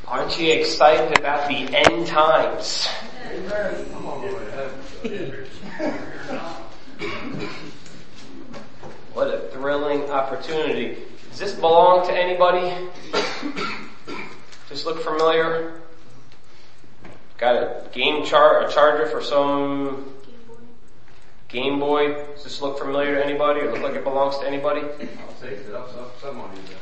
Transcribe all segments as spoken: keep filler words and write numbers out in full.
Aren't you excited about the end times? What a thrilling opportunity. Does this belong to anybody? Just look familiar? Got a game char, a charger for some Game Boy. Does this look familiar to anybody or look like it belongs to anybody? I'll take it. I'll, someone needs it.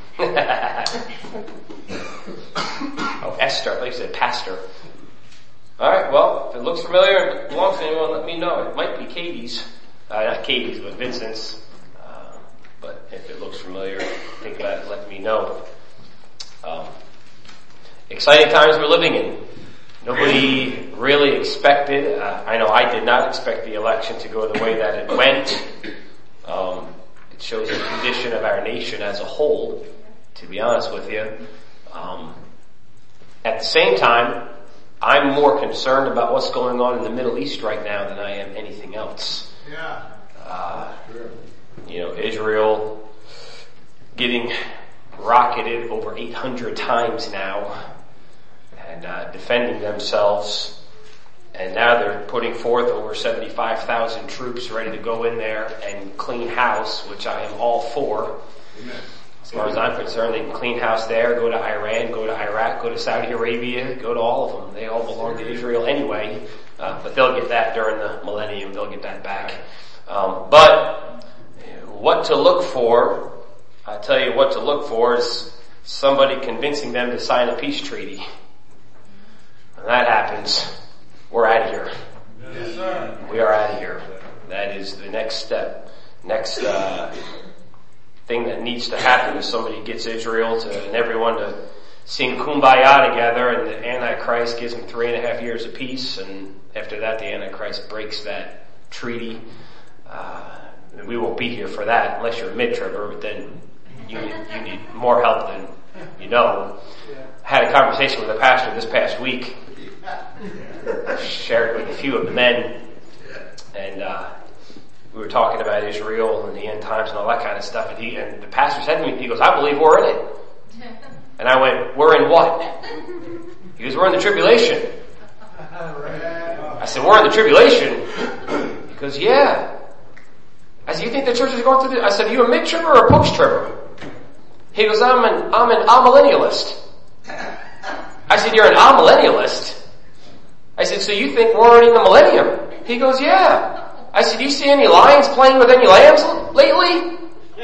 Oh, Esther. I thought you said pastor. Alright, well, if it looks familiar and it belongs to anyone, let me know. It might be Katie's. Uh, not Katie's, but Vincent's. Uh, but if it looks familiar, think about it, let me know. Um, exciting times we're living in. Nobody really expected, uh, I know I did not expect the election to go the way that it went. Um, it shows the condition of our nation as a whole, to be honest with you. Um, at the same time, I'm more concerned about what's going on in the Middle East right now than I am anything else. Yeah. Uh, you know, Israel getting rocketed over eight hundred times now and uh, defending themselves. And now they're putting forth over seventy-five thousand troops ready to go in there and clean house, which I am all for. Amen. As far as I'm concerned, they can clean house there, go to Iran, go to Iraq, go to Saudi Arabia, go to all of them. They all belong to Israel anyway, uh, but they'll get that during the millennium. They'll get that back. Um, but what to look for, I tell you what to look for is somebody convincing them to sign a peace treaty. When that happens, we're out of here. Yes, sir. We are out of here. That is the next step. Next, uh, thing that needs to happen is somebody gets Israel to, and everyone to sing Kumbaya together, and the Antichrist gives them three and a half years of peace, and after that the Antichrist breaks that treaty. Uh, and we won't be here for that unless you're a mid-tribber, but then you need, you need more help than you know. I had a conversation with a pastor this past week. Shared with a few of the men, and uh we were talking about Israel and the end times and all that kind of stuff, and he and the pastor said to me, he goes, I believe we're in it. And I went, we're in what? He goes, we're in the tribulation. I said, we're in the tribulation? He goes, yeah. I said, you think the church is going through this? I said, are you a mid-tribber or a post-tribber? He goes, I'm an, I'm an amillennialist. I said, you're an amillennialist? I said, so you think we're already in the millennium? He goes, yeah. I said, do you see any lions playing with any lambs lately?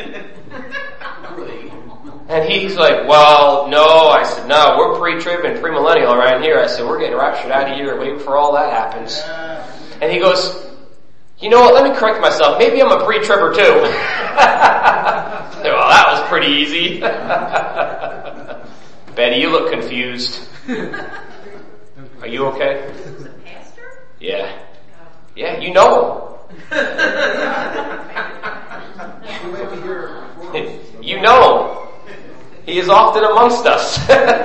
And he's like, well, no. I said, no, we're pre-trib and pre-millennial around here. I said, we're getting raptured out of here, waiting for all that happens. And he goes, you know what, let me correct myself. Maybe I'm a pre-tribber too. Well, that was pretty easy. Betty, you look confused. Are you okay? The pastor? Yeah. Yeah, you know him. You know him. He is often amongst us.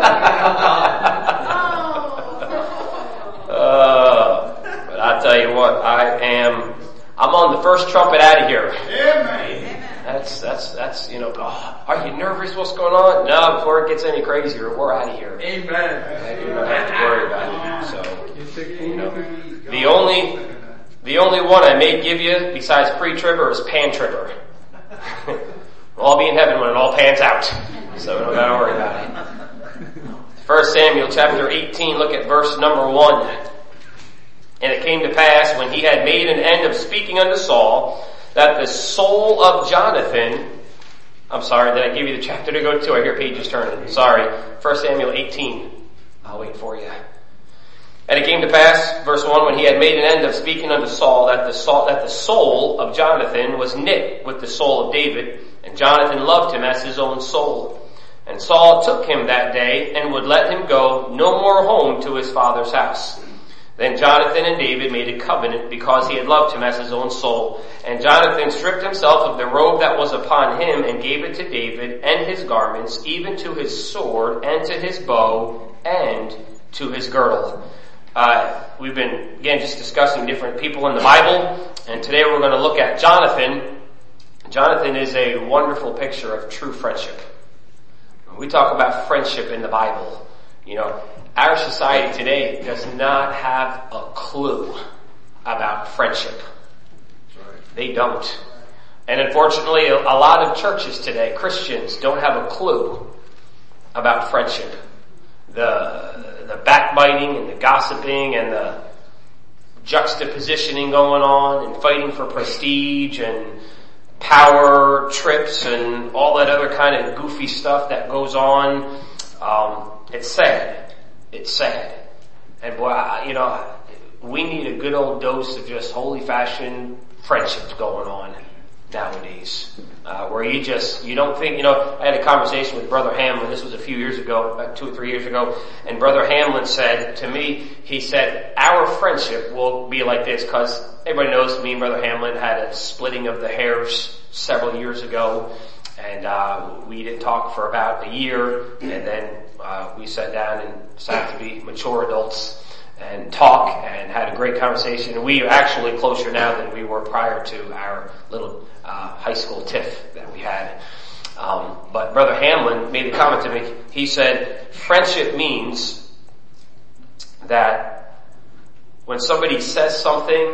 uh, but I tell you what, I am, I'm on the first trumpet out of here. Amen. That's, that's, that's, you know, oh, are you nervous? What's going on? No, before it gets any crazier, we're out of here. Amen. You don't have to worry about it. So, you know, the only, the only one I may give you besides pre-tribber is pan-tribber. We'll all be in heaven when it all pans out. So we don't gotta worry about it. First Samuel chapter eighteen, look at verse number one. And it came to pass when he had made an end of speaking unto Saul, that the soul of Jonathan, I'm sorry, did I give you the chapter to go to? I hear pages turning. Sorry. First Samuel eighteen. I'll wait for you. And it came to pass, verse one, when he had made an end of speaking unto Saul, that the soul, that the soul of Jonathan was knit with the soul of David, and Jonathan loved him as his own soul. And Saul took him that day, and would let him go no more home to his father's house. Then Jonathan and David made a covenant, because he had loved him as his own soul. And Jonathan stripped himself of the robe that was upon him, and gave it to David, and his garments, even to his sword, and to his bow, and to his girdle. Uh, we've been, again, just discussing different people in the Bible, and today we're going to look at Jonathan. Jonathan is a wonderful picture of true friendship. When we talk about friendship in the Bible, You know, our society today does not have a clue about friendship. They don't. And unfortunately, a lot of churches today, Christians, don't have a clue about friendship. The, the backbiting and the gossiping and the juxtapositioning going on and fighting for prestige and power trips and all that other kind of goofy stuff that goes on. Um, it's sad. It's sad. And boy, I, you know, we need a good old dose of just holy fashioned friendships going on nowadays, uh, where you just, you don't think, you know, I had a conversation with Brother Hamlin, this was a few years ago, about two or three years ago, and Brother Hamlin said to me, he said, our friendship will be like this, cause everybody knows me and Brother Hamlin had a splitting of the hairs several years ago, and, uh, we didn't talk for about a year, and then, uh, we sat down and decided to be mature adults and talk and had a great conversation. And we are actually closer now than we were prior to our little uh, high school tiff that we had. Um, but Brother Hamlin made a comment to me. He said, friendship means that when somebody says something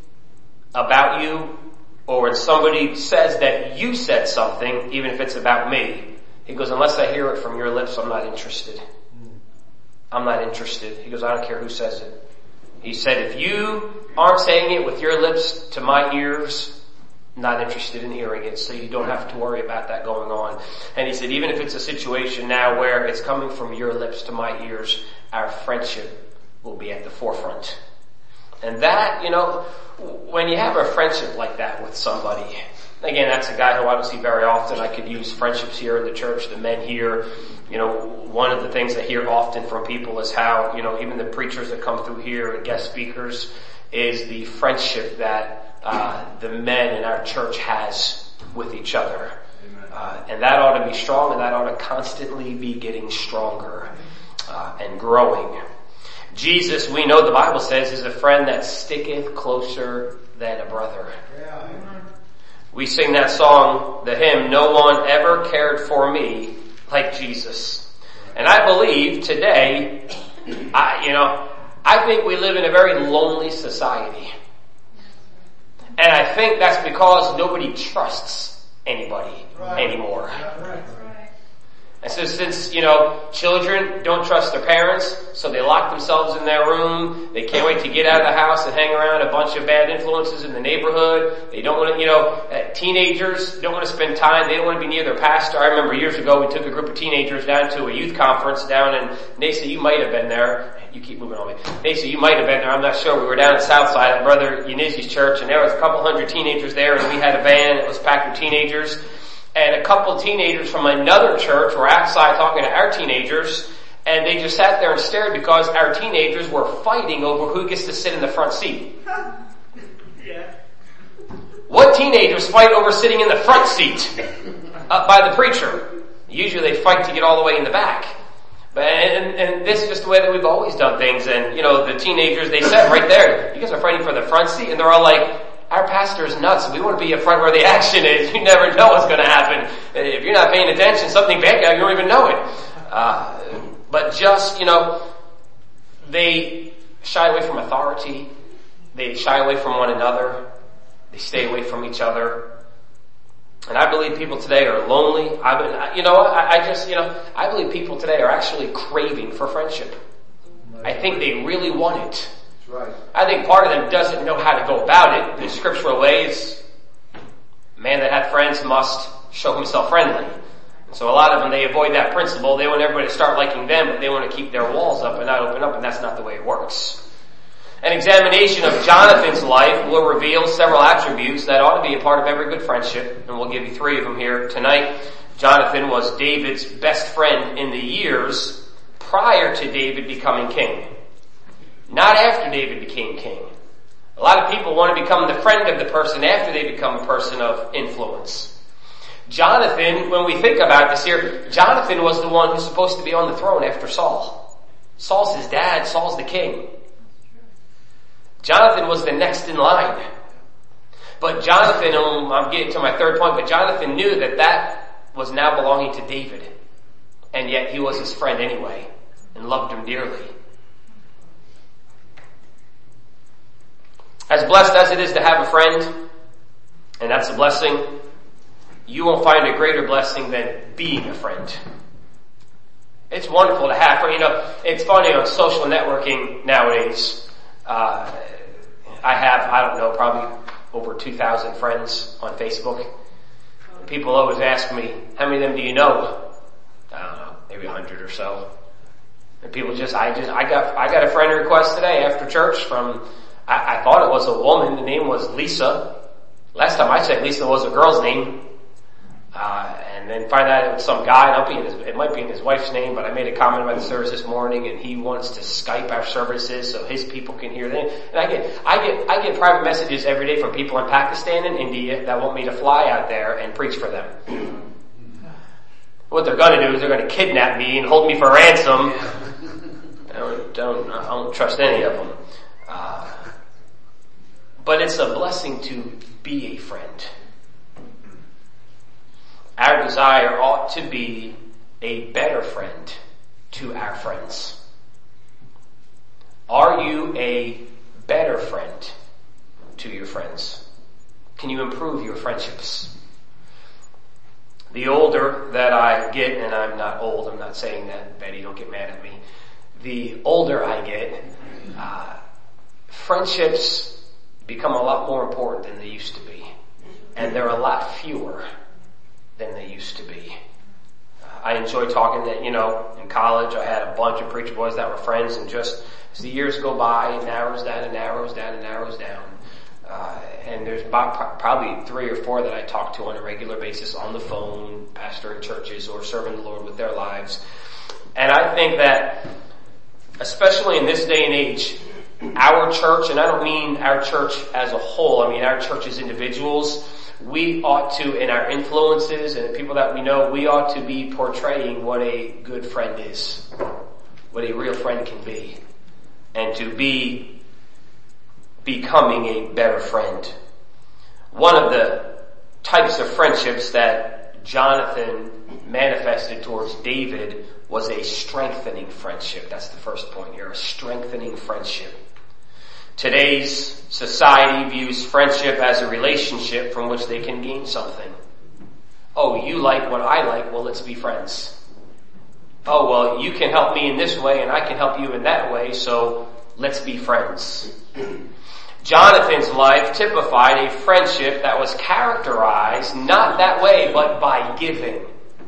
about you, or when somebody says that you said something, even if it's about me, he goes, unless I hear it from your lips, I'm not interested. I'm not interested. He goes, I don't care who says it. He said, if you aren't saying it with your lips to my ears, not interested in hearing it, so you don't have to worry about that going on. And he said, even if it's a situation now where it's coming from your lips to my ears, our friendship will be at the forefront. And that, you know, when you have a friendship like that with somebody, again, that's a guy who I don't see very often. I could use friendships here in the church, the men here. You know, one of the things I hear often from people is how, you know, even the preachers that come through here and guest speakers is the friendship that uh the men in our church has with each other. Uh, and that ought to be strong, and that ought to constantly be getting stronger uh and growing. Jesus, we know the Bible says, is a friend that sticketh closer than a brother. Yeah. We sing that song, the hymn, no one ever cared for me like Jesus. And I believe today, I, you know, I think we live in a very lonely society. And I think that's because nobody trusts anybody right. anymore. Yeah, right. And so since, you know, children don't trust their parents, so they lock themselves in their room, they can't wait to get out of the house and hang around a bunch of bad influences in the neighborhood. They don't want to, you know, uh, teenagers don't want to spend time, they don't want to be near their pastor. I remember years ago we took a group of teenagers down to a youth conference down in, Nasa, you might have been there. You keep moving on me. Nasa, you might have been there, I'm not sure. We were down in Southside at Brother Yanizi's church, and there was a couple hundred teenagers there, and we had a van that was packed with teenagers. And a couple of teenagers from another church were outside talking to our teenagers, and they just sat there and stared because our teenagers were fighting over who gets to sit in the front seat. Yeah. What teenagers fight over sitting in the front seat up by the preacher? Usually they fight to get all the way in the back. But, and, and this is just the way that we've always done things. And, you know, the teenagers, they said right there, you guys are fighting for the front seat, and they're all like, our pastor is nuts. We want to be up front where the action is. You never know what's going to happen. If you're not paying attention, something bad, you don't even know it. Uh, but just, you know, they shy away from authority. They shy away from one another. They stay away from each other. And I believe people today are lonely. I, you know, I, I just, you know, I believe people today are actually craving for friendship. I think they really want it. Right. I think part of them doesn't know how to go about it. The scriptural ways, a man that hath friends must show himself friendly. And so a lot of them, they avoid that principle. They want everybody to start liking them, but they want to keep their walls up and not open up, and that's not the way it works. An examination of Jonathan's life will reveal several attributes that ought to be a part of every good friendship, and we'll give you three of them here tonight. Jonathan was David's best friend in the years prior to David becoming king. Not after David became king. A lot of people want to become the friend of the person after they become a person of influence. Jonathan, when we think about this here, Jonathan was the one who's supposed to be on the throne after Saul. Saul's his dad, Saul's the king. Jonathan was the next in line. But Jonathan, I'm getting to my third point, but Jonathan knew that that was now belonging to David. And yet he was his friend anyway. and loved him dearly. As blessed as it is to have a friend, and that's a blessing, you won't find a greater blessing than being a friend. It's wonderful to have, you know, it's funny on social networking nowadays, uh, I have, I don't know, probably over two thousand friends on Facebook. People always ask me, how many of them do you know? I don't know, maybe a hundred or so. And people just, I just, I got, I got a friend request today after church from, I, I thought it was a woman, the name was Lisa. Last time I checked, Lisa was a girl's name. Uh, and then find out it was some guy, and I'll be in his, it might be in his wife's name, but I made a comment about the service this morning, and he wants to Skype our services so his people can hear them. And I get, I get, I get private messages every day from people in Pakistan and India that want me to fly out there and preach for them. What they're gonna do is they're gonna kidnap me and hold me for ransom. I don't, don't, I don't trust any of them. Uh, but it's a blessing to be a friend. Our desire ought to be a better friend to our friends. Are you a better friend to your friends? Can you improve your friendships? The older that I get, and I'm not old, I'm not saying that, Betty, don't get mad at me. The older I get, uh, friendships become a lot more important than they used to be. And they're a lot fewer than they used to be. I enjoy talking that, you know, in college I had a bunch of preacher boys that were friends, and just as the years go by, it narrows down and narrows down and narrows down. Uh, and there's about, probably three or four that I talk to on a regular basis on the phone, pastoring churches or serving the Lord with their lives. And I think that, especially in this day and age, our church, and I don't mean our church as a whole, I mean our church as individuals, we ought to, in our influences and the people that we know, we ought to be portraying what a good friend is, what a real friend can be, and to be becoming a better friend. One of the types of friendships that Jonathan manifested towards David was a strengthening friendship. That's the first point here, a strengthening friendship. Today's society views friendship as a relationship from which they can gain something. Oh, you like what I like, well, let's be friends. Oh, well, you can help me in this way and I can help you in that way, so let's be friends. Jonathan's life typified a friendship that was characterized not that way, but by giving.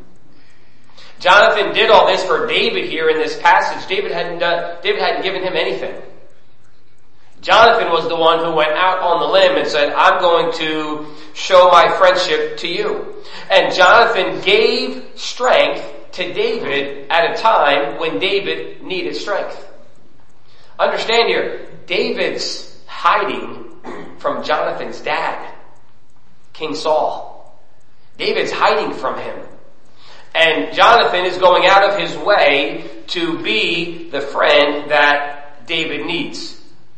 Jonathan did all this for David here in this passage. David hadn't done, David hadn't given him anything. Jonathan was the one who went out on the limb and said, I'm going to show my friendship to you. And Jonathan gave strength to David at a time when David needed strength. Understand here, David's hiding from Jonathan's dad, King Saul. David's hiding from him. And Jonathan is going out of his way to be the friend that David needs.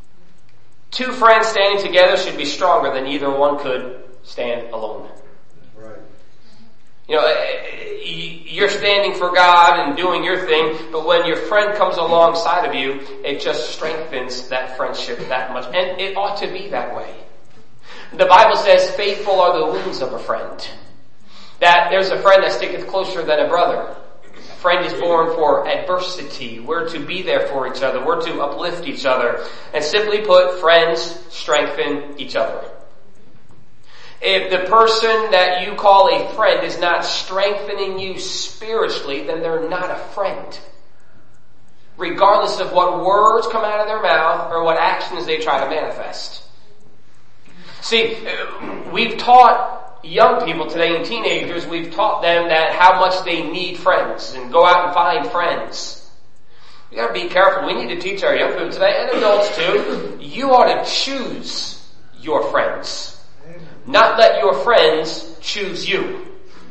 Two friends standing together should be stronger than either one could stand alone. Right. You know, you're standing for God and doing your thing, but when your friend comes alongside of you, it just strengthens that friendship that much. And it ought to be that way. The Bible says, faithful are the wounds of a friend. That there's a friend that sticketh closer than a brother. A friend is born for adversity. We're to be there for each other. We're to uplift each other. And simply put, friends strengthen each other. If the person that you call a friend is not strengthening you spiritually, then they're not a friend. Regardless of what words come out of their mouth or what actions they try to manifest. See, we've taught young people today and teenagers, we've taught them that how much they need friends and go out and find friends. We gotta be careful. We need to teach our young people today and adults too. You ought to choose your friends. Not let your friends choose you.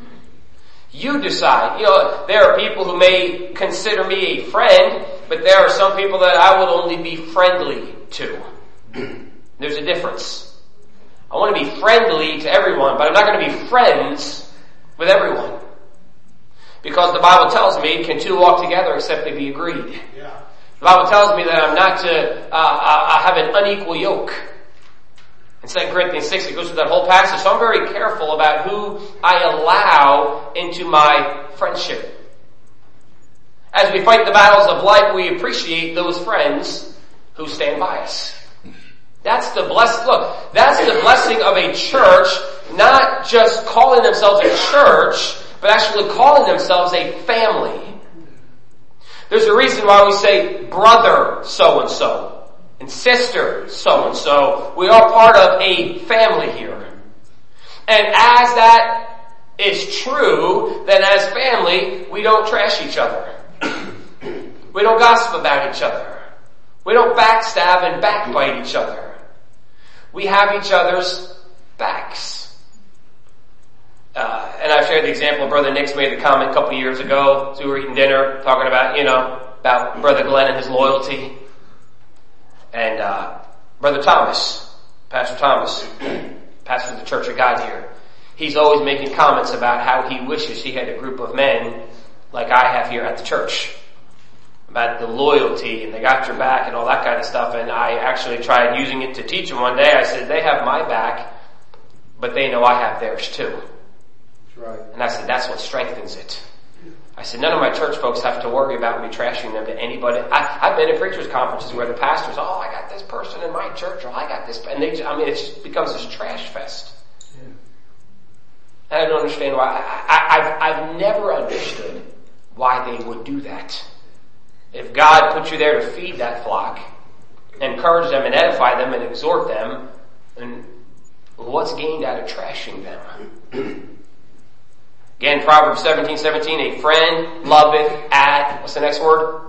You decide. You know, there are people who may consider me a friend, but there are some people that I will only be friendly to. There's a difference. I want to be friendly to everyone, but I'm not going to be friends with everyone. Because the Bible tells me, can two walk together except they be agreed? Yeah. The Bible tells me that I'm not to uh, uh, have an unequal yoke. In Second Corinthians six, it goes through that whole passage. So I'm very careful about who I allow into my friendship. As we fight the battles of life, we appreciate those friends who stand by us. That's the bless. Look, that's the blessing of a church, not just calling themselves a church, but actually calling themselves a family. There's a reason why we say brother so-and-so and sister so-and-so. We are part of a family here. And as that is true, then as family, we don't trash each other. We don't gossip about each other. We don't backstab and backbite each other. We have each other's backs. Uh, and I've shared the example, Brother Nick's made the comment a couple of years ago, so we were eating dinner, talking about, you know, about Brother Glenn and his loyalty. And, uh, Brother Thomas, Pastor Thomas, pastor of the Church of God here, he's always making comments about how he wishes he had a group of men like I have here at the church. About the loyalty and they got your back and all that kind of stuff. And I actually tried using it to teach them one day. I said, they have my back, but they know I have theirs too. That's right. And I said, that's what strengthens it. I said, none of my church folks have to worry about me trashing them to anybody. I, I've been at preachers' conferences where the pastors, oh, I got this person in my church, or I got this, and they, I mean, it just becomes this trash fest. Yeah. And I don't understand why. I, I, I've, I've never understood why they would do that. If God put you there to feed that flock, encourage them and edify them and exhort them, then what's gained out of trashing them? Again, Proverbs seventeen seventeen, a friend loveth at, what's the next word?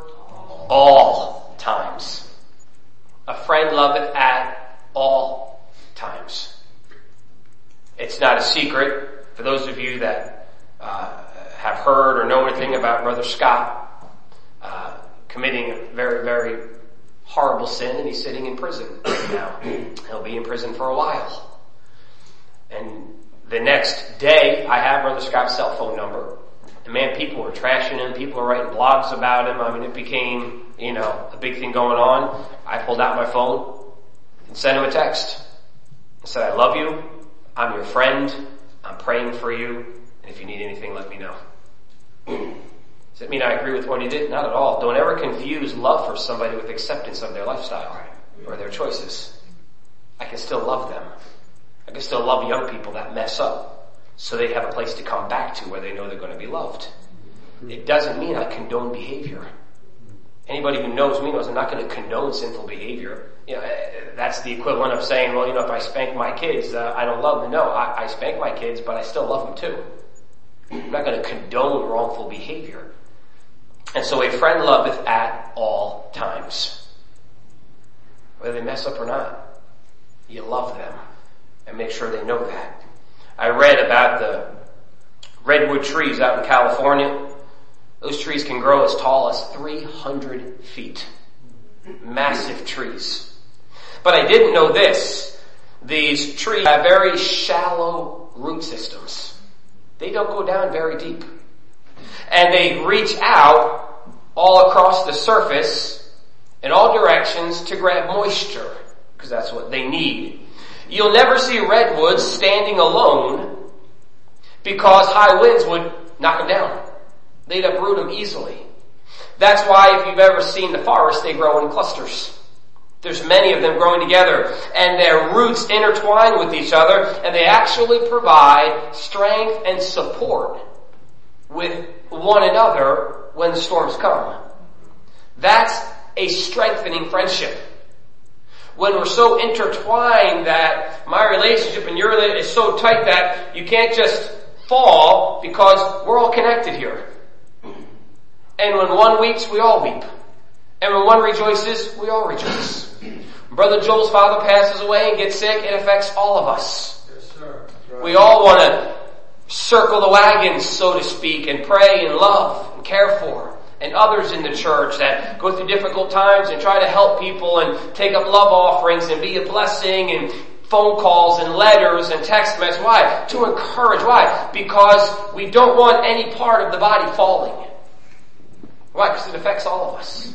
All times. A friend loveth at all times. It's not a secret for those of you that uh, have heard or know anything about Brother Scott uh, committing a very, very horrible sin, and he's sitting in prison right now. He'll be in prison for a while. And the next day, I have Brother Scott's cell phone number. And man, people were trashing him. People were writing blogs about him. I mean, it became, you know, a big thing going on. I pulled out my phone and sent him a text. I said, I love you. I'm your friend. I'm praying for you. And if you need anything, let me know. Does it mean I agree with what he did? Not at all. Don't ever confuse love for somebody with acceptance of their lifestyle or their choices. I can still love them. I can still love young people that mess up so they have a place to come back to where they know they're going to be loved. It doesn't mean I condone behavior. Anybody who knows me knows I'm not going to condone sinful behavior. You know, that's the equivalent of saying, well, you know, if I spank my kids, uh, I don't love them. No, I, I spank my kids, but I still love them too. I'm not going to condone wrongful behavior. And so a friend loveth at all times. Whether they mess up or not, you love them. And make sure they know that. I read about the redwood trees out in California. Those trees can grow as tall as three hundred feet. Massive trees. But I didn't know this. These trees have very shallow root systems. They don't go down very deep. And they reach out all across the surface in all directions to grab moisture, because that's what they need. You'll never see redwoods standing alone because high winds would knock them down. They'd uproot them easily. That's why if you've ever seen the forest, they grow in clusters. There's many of them growing together, and their roots intertwine with each other, and they actually provide strength and support with one another when the storms come. That's a strengthening friendship. When we're so intertwined that my relationship and your relationship is so tight that you can't just fall because we're all connected here. And when one weeps, we all weep. And when one rejoices, we all rejoice. When Brother Joel's father passes away and gets sick, it affects all of us. Yes, sir. That's right. We all want to circle the wagons, so to speak, and pray and love and care for. And others in the church that go through difficult times and try to help people and take up love offerings and be a blessing and phone calls and letters and text messages. Why? To encourage. Why? Because we don't want any part of the body falling. Why? Because it affects all of us.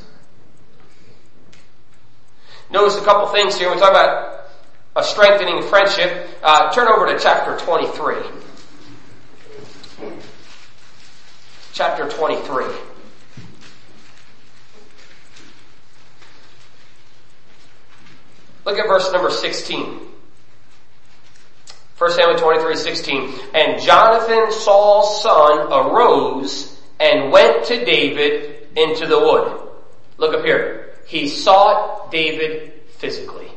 Notice a couple things here. We talk about a strengthening friendship. Uh, turn over to chapter twenty-three. Chapter twenty-three. Look at verse number sixteen. First Samuel twenty-three, sixteen. And Jonathan, Saul's son, arose and went to David into the wood. Look up here. He sought David physically.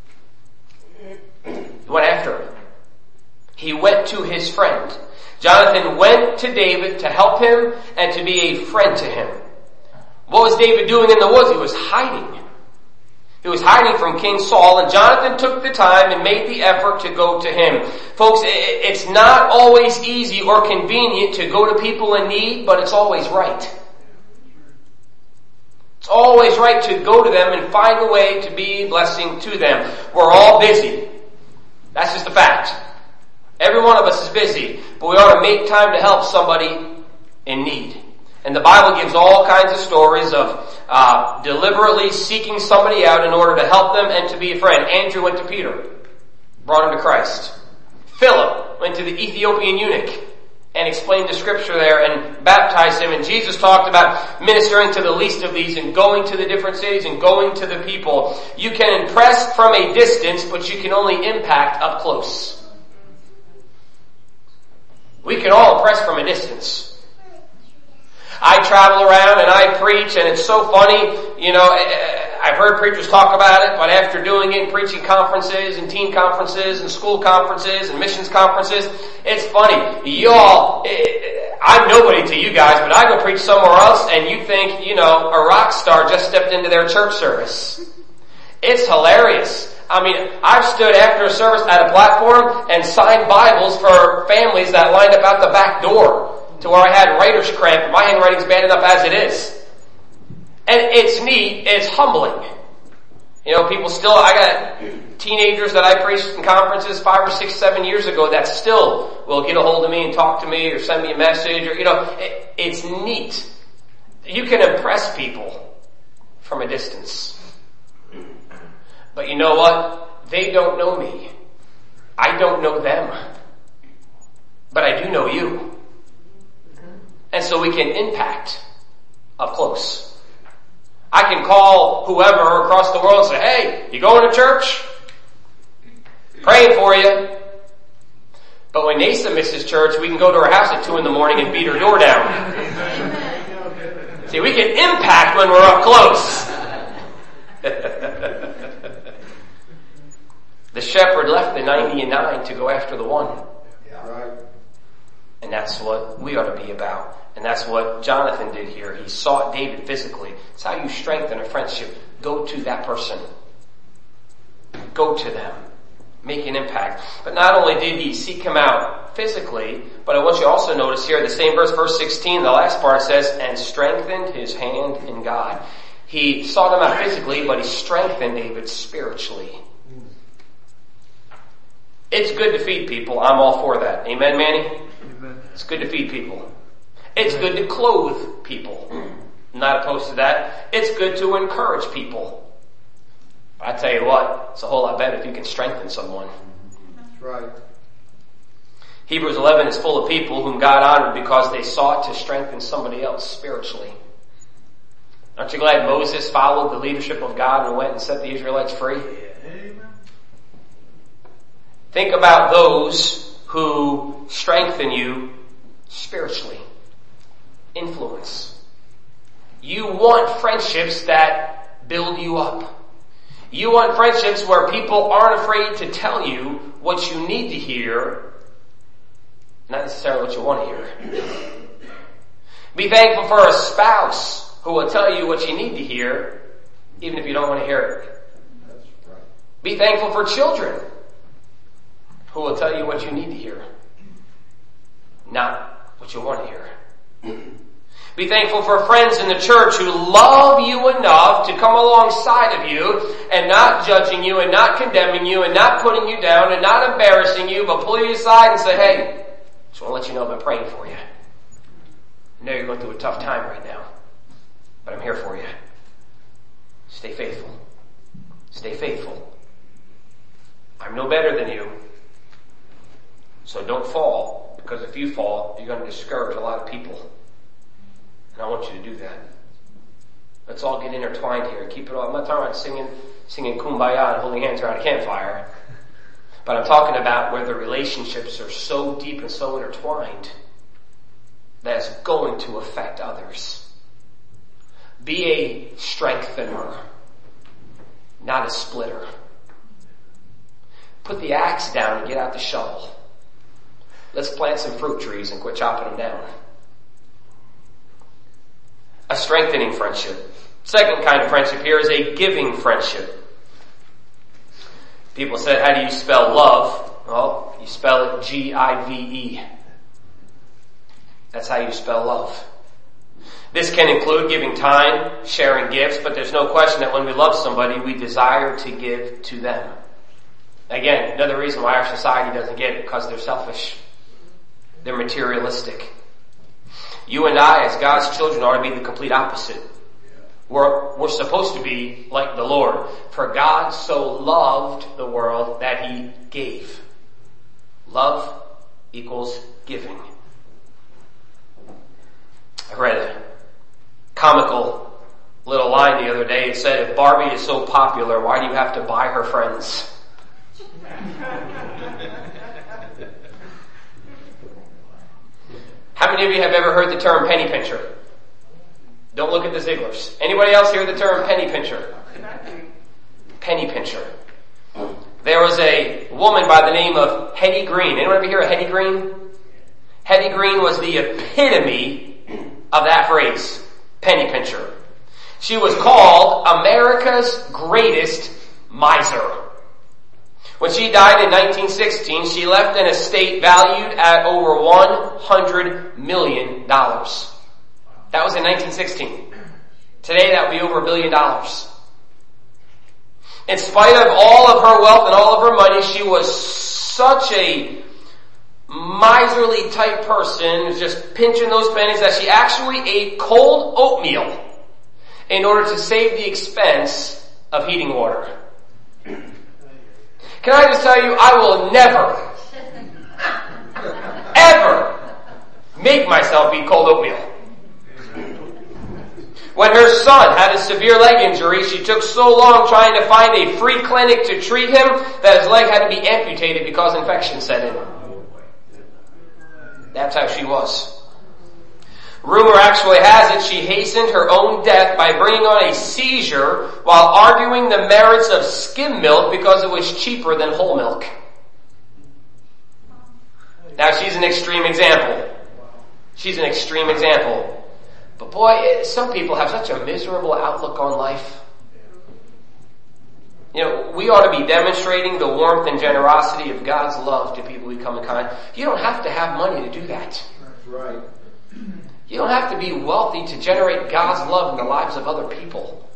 He went after him. He went to his friend. Jonathan went to David to help him and to be a friend to him. What was David doing in the woods? He was hiding. He was hiding from King Saul, and Jonathan took the time and made the effort to go to him. Folks, it's not always easy or convenient to go to people in need, but it's always right. It's always right to go to them and find a way to be a blessing to them. We're all busy. That's just a fact. Every one of us is busy, but we ought to make time to help somebody in need. And the Bible gives all kinds of stories of uh, deliberately seeking somebody out in order to help them and to be a friend. Andrew went to Peter, brought him to Christ. Philip went to the Ethiopian eunuch and explained the scripture there and baptized him. And Jesus talked about ministering to the least of these and going to the different cities and going to the people. You can impress from a distance, but you can only impact up close. We can all impress from a distance. I travel around and I preach, and it's so funny, you know, I've heard preachers talk about it, but after doing it in preaching conferences and teen conferences and school conferences and missions conferences, it's funny. Y'all, I'm nobody to you guys, but I go preach somewhere else and you think, you know, a rock star just stepped into their church service. It's hilarious. I mean, I've stood after a service at a platform and signed Bibles for families that lined up out the back door to where I had writer's cramp. My handwriting's bad enough as it is. And it's neat. It's humbling. You know, people still, I got teenagers that I preached in conferences five or six, seven years ago that still will get a hold of me and talk to me or send me a message or, you know, it, it's neat. You can impress people from a distance. But you know what? They don't know me. I don't know them. But I do know you. And so we can impact up close. I can call whoever across the world and say, hey, you going to church? Praying for you. But when Nasa misses church, we can go to her house at two in the morning and beat her door down. See, we can impact when we're up close. The shepherd left the ninety and nine to go after the one. Yeah, right. And that's what we ought to be about. And that's what Jonathan did here. He sought David physically. It's how you strengthen a friendship. Go to that person. Go to them. Make an impact. But not only did he seek him out physically, but I want you to also notice here, the same verse, verse sixteen, the last part says, and strengthened his hand in God. He sought him out physically, but he strengthened David spiritually. It's good to feed people. I'm all for that. Amen, Manny? Amen. It's good to feed people. It's good to clothe people. I'm not opposed to that. It's good to encourage people. I tell you what, it's a whole lot better if you can strengthen someone. That's right. Hebrews eleven is full of people whom God honored because they sought to strengthen somebody else spiritually. Aren't you glad Moses followed the leadership of God and went and set the Israelites free? Amen. Think about those who strengthen you spiritually. Influence. You want friendships that build you up. You want friendships where people aren't afraid to tell you what you need to hear, not necessarily what you want to hear. Be thankful for a spouse who will tell you what you need to hear, even if you don't want to hear it. That's right. Be thankful for children who will tell you what you need to hear, not what you want to hear. Be thankful for friends in the church who love you enough to come alongside of you and not judging you and not condemning you and not putting you down and not embarrassing you, but pull you aside and say, hey, just want to let you know I've been praying for you. I know you're going through a tough time right now, but I'm here for you. Stay faithful. Stay faithful. I'm no better than you. So don't fall, because if you fall, you're going to discourage a lot of people. And I want you to do that. Let's all get intertwined here and keep it all. I'm not talking about singing, singing Kumbaya and holding hands around a campfire. But I'm talking about where the relationships are so deep and so intertwined that it's going to affect others. Be a strengthener, not a splitter. Put the axe down and get out the shovel. Let's plant some fruit trees and quit chopping them down. A strengthening friendship. Second kind of friendship here is a giving friendship. People said, how do you spell love? Well, you spell it G I V E. That's how you spell love. This can include giving time, sharing gifts, but there's no question that when we love somebody, we desire to give to them. Again, another reason why our society doesn't get it, because they're selfish. They're materialistic. You and I, as God's children, ought to be the complete opposite. We're, we're supposed to be like the Lord. For God so loved the world that He gave. Love equals giving. I read a comical little line the other day. It said, if Barbie is so popular, why do you have to buy her friends? How many of you have ever heard the term penny pincher? Don't look at the Zigglers. Anybody else hear the term penny pincher? Penny pincher. There was a woman by the name of Hetty Green. Anyone ever hear of Hetty Green? Hetty Green was the epitome of that phrase, penny pincher. She was called America's greatest miser. When she died in nineteen sixteen, she left an estate valued at over one hundred million dollars. That was in nineteen sixteen. Today that would be over a billion dollars. In spite of all of her wealth and all of her money, she was such a miserly type person, just pinching those pennies, that she actually ate cold oatmeal in order to save the expense of heating water. Can I just tell you, I will never, ever make myself eat cold oatmeal. When her son had a severe leg injury, she took so long trying to find a free clinic to treat him that his leg had to be amputated because infection set in. That's how she was. Rumor actually has it she hastened her own death by bringing on a seizure while arguing the merits of skim milk because it was cheaper than whole milk. Now she's an extreme example. She's an extreme example. But boy, some people have such a miserable outlook on life. You know, we ought to be demonstrating the warmth and generosity of God's love to people we come in contact. You don't have to have money to do that. That's right. You don't have to be wealthy to generate God's love in the lives of other people.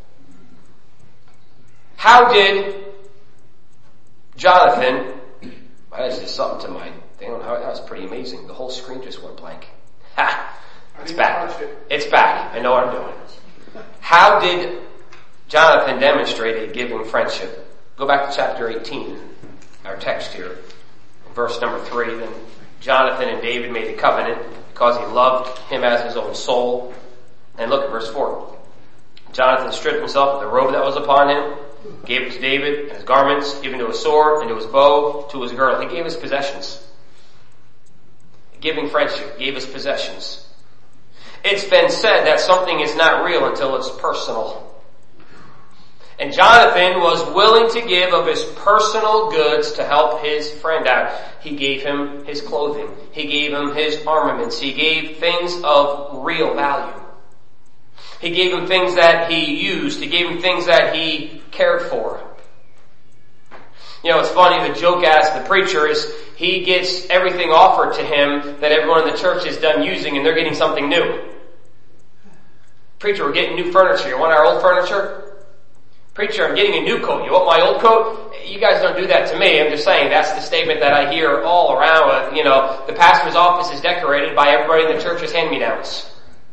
How did Jonathan, well, that's just something to my thing. That was pretty amazing. The whole screen just went blank. Ha! It's back. It's back. I know what I'm doing. How did Jonathan demonstrate a giving friendship? Go back to chapter eighteen, our text here. Verse number three, then Jonathan and David made a covenant because he loved him as his own soul. And look at verse four. Jonathan stripped himself of the robe that was upon him, gave it to David and his garments, given to his sword and to his bow, to his girdle. He gave his possessions. Giving friendship, gave his possessions. It's been said that something is not real until it's personal. And Jonathan was willing to give of his personal goods to help his friend out. He gave him his clothing. He gave him his armaments. He gave things of real value. He gave him things that he used. He gave him things that he cared for. You know, it's funny, the joke as the preacher is he gets everything offered to him that everyone in the church is done using and they're getting something new. Preacher, we're getting new furniture. You want our old furniture? Preacher, I'm getting a new coat. You want my old coat? You guys don't do that to me. I'm just saying that's the statement that I hear all around. You know, the pastor's office is decorated by everybody in the church's hand-me-downs.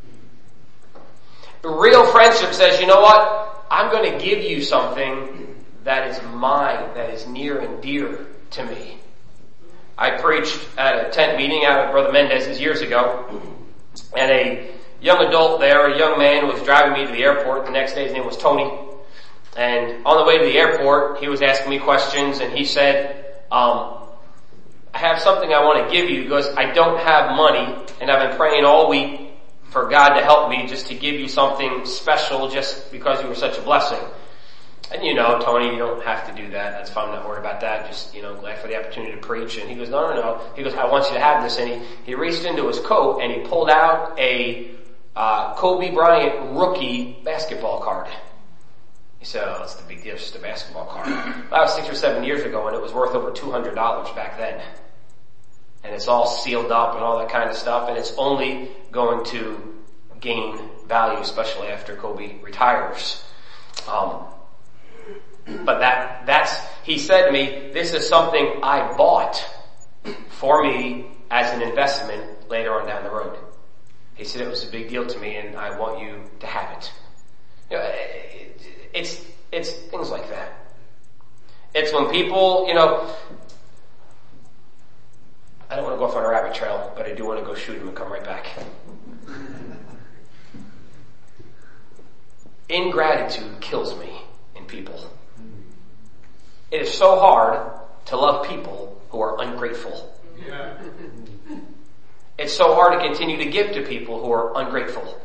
Real friendship says, you know what? I'm going to give you something that is mine, that is near and dear to me. I preached at a tent meeting out at Brother Mendez's years ago, and a young adult there, a young man, was driving me to the airport. The next day his name was Tony. And on the way to the airport, he was asking me questions, and he said, um, I have something I want to give you. He goes, I don't have money, and I've been praying all week for God to help me just to give you something special just because you were such a blessing. And you know, Tony, you don't have to do that. That's fine. I'm not worried about that. Just, you know, glad for the opportunity to preach. And he goes, no, no, no. He goes, I want you to have this. And he, he reached into his coat and he pulled out a, uh, Kobe Bryant rookie basketball card. He said, oh, that's the big deal. It's just a basketball card. That was six or seven years ago and it was worth over two hundred dollars back then. And it's all sealed up and all that kind of stuff. And it's only going to gain value, especially after Kobe retires. Um, But that, that's, he said to me, this is something I bought for me as an investment later on down the road. He said it was a big deal to me and I want you to have it. You know, it, it's, it's things like that. It's when people, you know, I don't want to go off on a rabbit trail, but I do want to go shoot him and come right back. Ingratitude kills me in people. It is so hard to love people who are ungrateful. Yeah. It's so hard to continue to give to people who are ungrateful.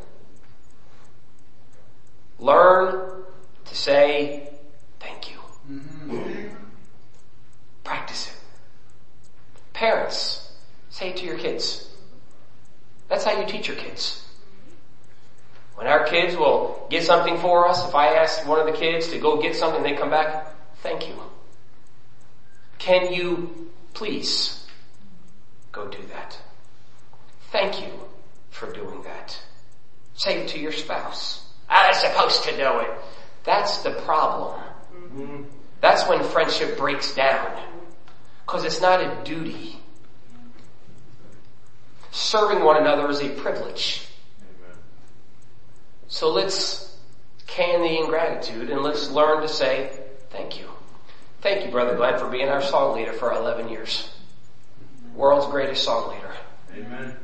Learn to say thank you. Mm-hmm. Practice it. Parents, say it to your kids. That's how you teach your kids. When our kids will get something for us, if I ask one of the kids to go get something, they come back, thank you. Can you please go do that? Thank you for doing that. Say it to your spouse. I was supposed to do it. That's the problem. Mm-hmm. That's when friendship breaks down. Because it's not a duty. Serving one another is a privilege. Amen. So let's can the ingratitude and let's learn to say thank you. Thank you, Brother Glenn, for being our song leader for eleven years. World's greatest song leader. Amen.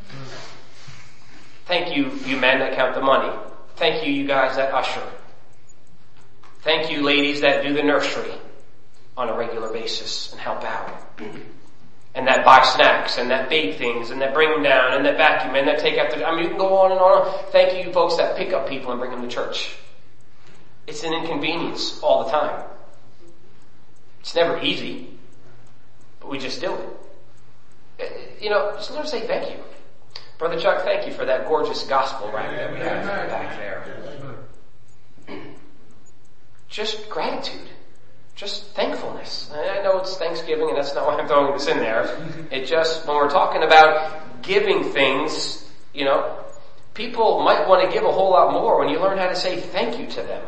Thank you, you men that count the money. Thank you, you guys that usher. Thank you, ladies that do the nursery on a regular basis and help out. And that buy snacks and that bake things and that bring them down and that vacuum and that take out the, I mean, you can go on and on. Thank you, you folks that pick up people and bring them to church. It's an inconvenience all the time. It's never easy, but we just do it. You know, just learn to say thank you. Brother Chuck, thank you for that gorgeous gospel rack that we have back there. Just gratitude. Just thankfulness. I know it's Thanksgiving and that's not why I'm throwing this in there. It just, when we're talking about giving things, you know, people might want to give a whole lot more when you learn how to say thank you to them.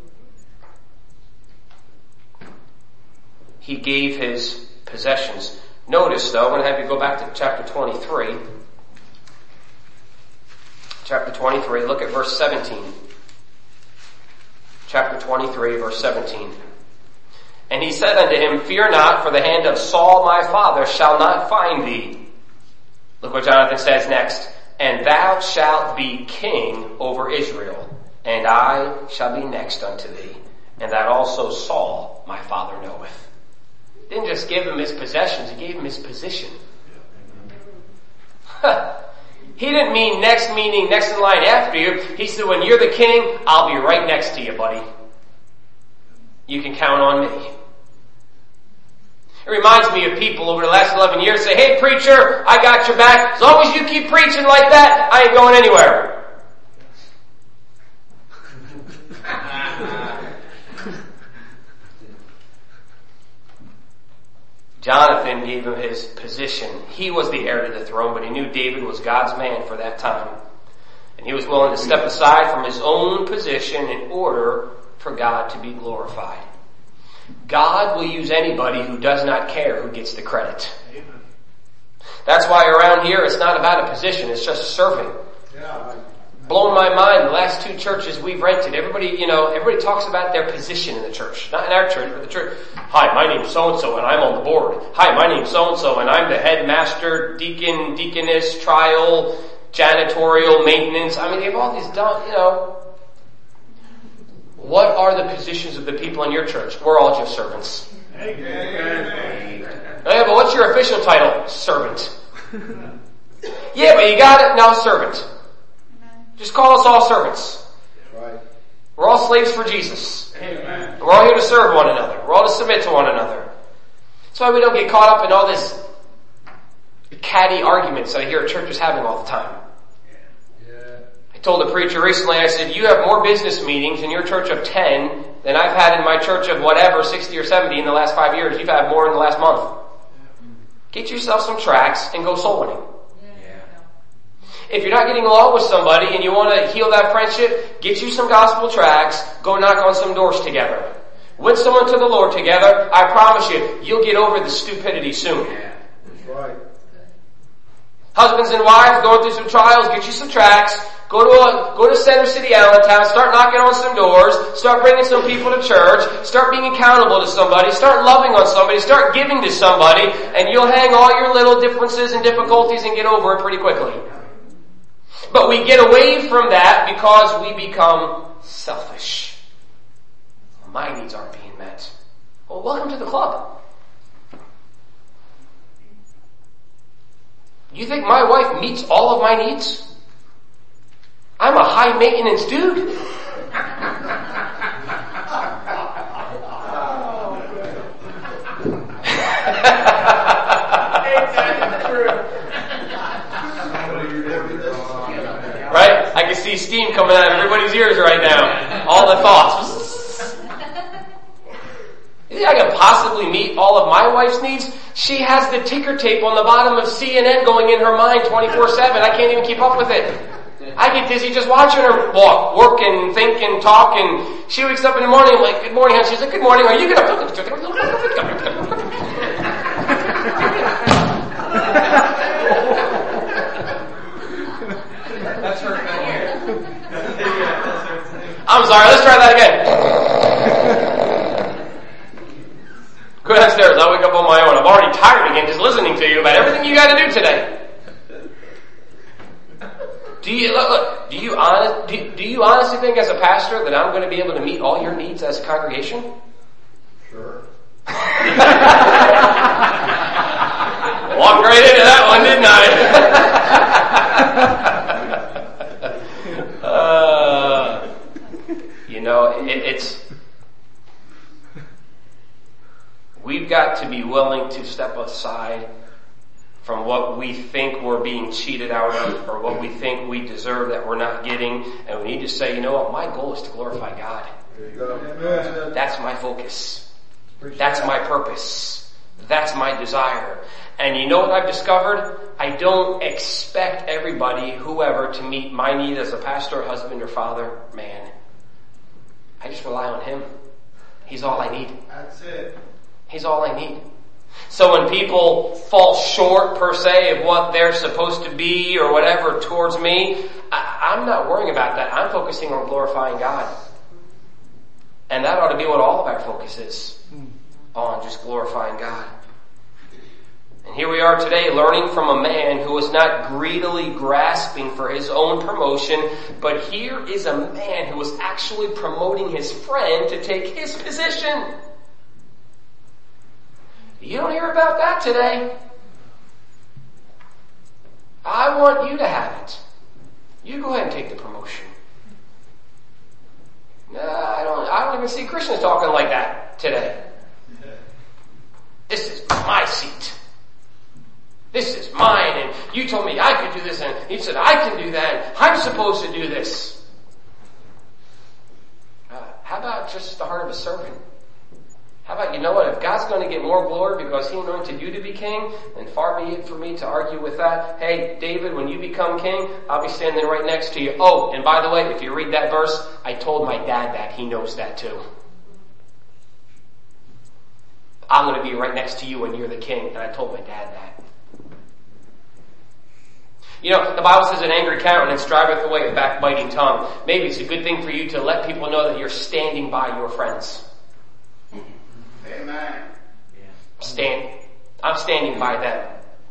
He gave his possessions. Notice though, I'm going to have you go back to chapter twenty-three. Chapter twenty-three, look at verse seventeen. Chapter twenty-three, verse seventeen. And he said unto him, fear not, for the hand of Saul my father shall not find thee. Look what Jonathan says next. And thou shalt be king over Israel, and I shall be next unto thee. And that also Saul my father knoweth. Didn't just give him his possessions, he gave him his position. He didn't mean next, meaning next in line after you. He said, when you're the king, I'll be right next to you, buddy. You can count on me. It reminds me of people over the last eleven years say, hey preacher, I got your back. As long as you keep preaching like that, I ain't going anywhere. Jonathan gave him his position. He was the heir to the throne, but he knew David was God's man for that time. And he was willing to step aside from his own position in order for God to be glorified. God will use anybody who does not care who gets the credit. Amen. That's why around here it's not about a position, it's just serving. Yeah. Blown my mind, the last two churches we've rented, everybody, you know, everybody talks about their position in the church. Not in our church, but the church. Hi, my name's so-and-so and I'm on the board. Hi, my name's so-and-so and I'm the headmaster, deacon, deaconess, trial, janitorial, maintenance. I mean, they have all these done, you know. What are the positions of the people in your church? We're all just servants. Amen. Yeah, but what's your official title? Servant. Yeah, but you got it? No, servant. Just call us all servants. Right. We're all slaves for Jesus. Amen. We're all here to serve one another. We're all to submit to one another. That's why we don't get caught up in all this catty arguments that I hear churches having all the time. I told a preacher recently, I said, you have more business meetings in your church of ten than I've had in my church of whatever, sixty or seventy in the last five years. You've had more in the last month. Get yourself some tracts and go soul winning. If you're not getting along with somebody and you want to heal that friendship, get you some gospel tracts, go knock on some doors together. Win someone to the Lord together, I promise you, you'll get over the stupidity soon. That's right. Husbands and wives going through some trials, get you some tracts, go to a, go to Center City, Allentown, start knocking on some doors, start bringing some people to church, start being accountable to somebody, start loving on somebody, start giving to somebody, and you'll hang all your little differences and difficulties and get over it pretty quickly. But we get away from that because we become selfish. My needs aren't being met. Well, welcome to the club. You think my wife meets all of my needs? I'm a high maintenance dude. Right? I can see steam coming out of everybody's ears right now. All the thoughts. You think I can possibly meet all of my wife's needs? She has the ticker tape on the bottom of C N N going in her mind twenty-four seven. I can't even keep up with it. I get dizzy just watching her walk, work and think and talk, and she wakes up in the morning like, good morning, honey. She's like, good morning, are you gonna... That's her thing. I'm sorry, let's try that again. Go downstairs, I'll wake up on my own. I'm already tired again just listening to you about everything you gotta do today. Do you, look, look, do you honest, do, do you honestly think as a pastor that I'm gonna be able to meet all your needs as a congregation? Sure. Walked right into that one, didn't I? uh, you know, it, it's, we've got to be willing to step aside from what we think we're being cheated out of or what we think we deserve that we're not getting. And we need to say, you know what, my goal is to glorify God. There you go. That's my focus. That's my purpose. That's my desire. And you know what I've discovered? I don't expect everybody, whoever, to meet my need as a pastor, husband, or father, man. I just rely on Him. He's all I need. That's it. He's all I need. So when people fall short, per se, of what they're supposed to be or whatever towards me, I, I'm not worrying about that. I'm focusing on glorifying God. And that ought to be what all of our focus is, on just glorifying God. And here we are today learning from a man who was not greedily grasping for his own promotion, but here is a man who was actually promoting his friend to take his position. You don't hear about that today. I want you to have it. You go ahead and take the promotion. No, I don't, I don't even see Christians talking like that today. This is my seat. This is mine, and you told me I could do this, and you said I can do that. I'm supposed to do this. Uh, how about just the heart of a servant? How How about, you know what, if God's going to get more glory because he anointed you to be king, then far be it for me to argue with that. Hey, David, when you become king, I'll be standing right next to you. Oh, and by the way, if you read that verse, I told my dad that. He knows that too. I'm going to be right next to you when you're the king, and I told my dad that. You know, the Bible says an angry countenance driveth away a backbiting tongue. Maybe it's a good thing for you to let people know that you're standing by your friends. Amen. Stand, I'm standing by them.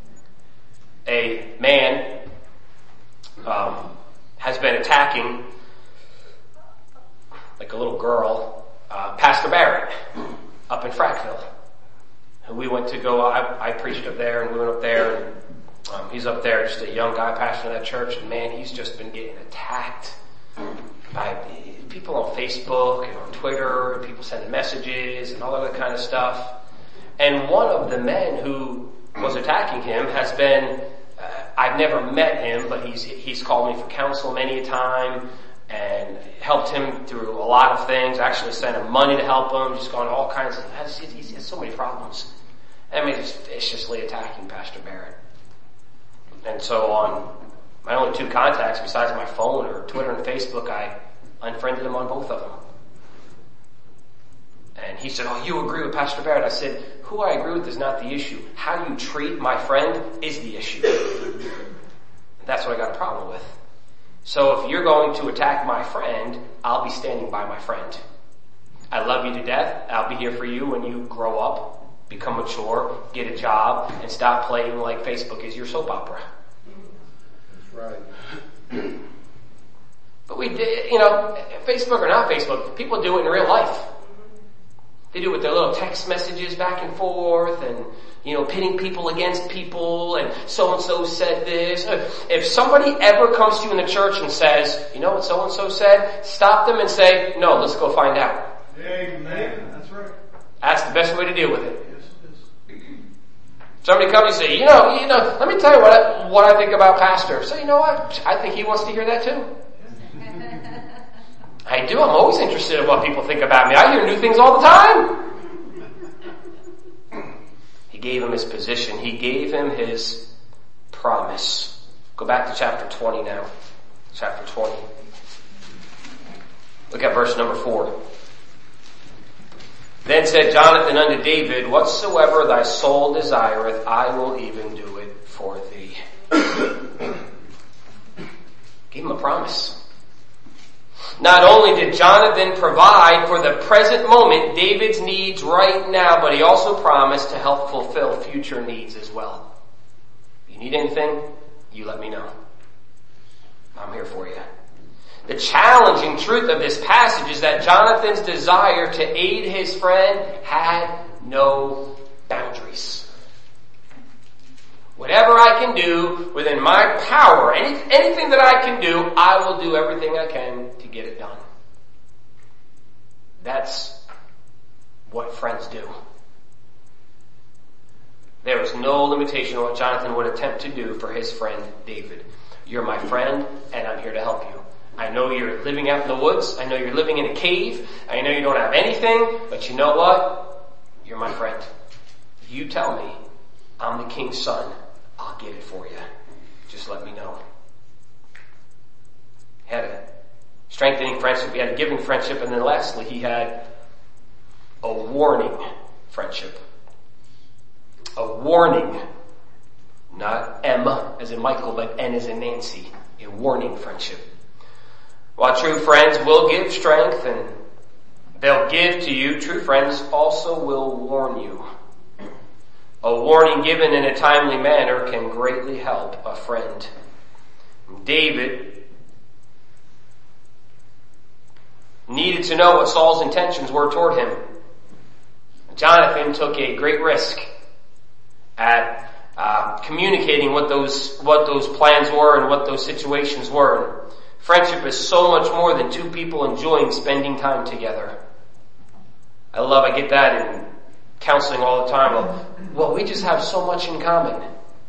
A man um, has been attacking, like a little girl, uh, Pastor Barrett up in Frackville. And we went to go, I, I preached up there, and we went up there, and um, he's up there, just a young guy pastor in that church, and man, he's just been getting attacked by people on Facebook and on Twitter, and people sending messages and all that kind of stuff. And one of the men who was attacking him has been, uh, I've never met him, but he's he's called me for counsel many a time and helped him through a lot of things. Actually sent him money to help him, just gone all kinds of, he has so many problems. I mean, just viciously attacking Pastor Barrett. And so on my only two contacts besides my phone or Twitter and Facebook, I unfriended him on both of them. And he said, oh, you agree with Pastor Barrett? I said, who I agree with is not the issue. How you treat my friend is the issue. That's what I got a problem with. So if you're going to attack my friend, I'll be standing by my friend. I love you to death. I'll be here for you when you grow up, become mature, get a job, and stop playing like Facebook is your soap opera. That's right. But we did, you know, Facebook or not Facebook, people do it in real life. They do it with their little text messages back and forth and, you know, pitting people against people and so-and-so said this. If somebody ever comes to you in the church and says, you know what so-and-so said, stop them and say, no, let's go find out. Amen. That's right. That's the best way to deal with it. Yes, it is. Somebody comes and say, you know, you know, let me tell you what I, what I think about Pastor. So you know what? I think he wants to hear that too. I do. I'm always interested in what people think about me. I hear new things all the time. He gave him his position. He gave him his promise. Go back to chapter twenty now. Chapter twenty. Look at verse number four. Then said Jonathan unto David, whatsoever thy soul desireth, I will even do it for thee. Give him a promise. Not only did Jonathan provide for the present moment David's needs right now, but he also promised to help fulfill future needs as well. If you need anything, you let me know. I'm here for you. The challenging truth of this passage is that Jonathan's desire to aid his friend had no boundaries. Whatever I can do within my power, any, anything that I can do, I will do everything I can to get it done. That's what friends do. There was no limitation on what Jonathan would attempt to do for his friend David. You're my friend, and I'm here to help you. I know you're living out in the woods. I know you're living in a cave. I know you don't have anything, but you know what? You're my friend. You tell me I'm the king's son. I'll get it for you. Just let me know. He had a strengthening friendship. He had a giving friendship. And then lastly, he had a warning friendship. A warning. Not M as in Michael, but N as in Nancy. A warning friendship. While true friends will give strength and they'll give to you, true friends also will warn you. A warning given in a timely manner can greatly help a friend. David needed to know what Saul's intentions were toward him. Jonathan took a great risk at uh, communicating what those what those plans were and what those situations were. Friendship is so much more than two people enjoying spending time together. I love, I get that in counseling all the time. Well, well, we just have so much in common.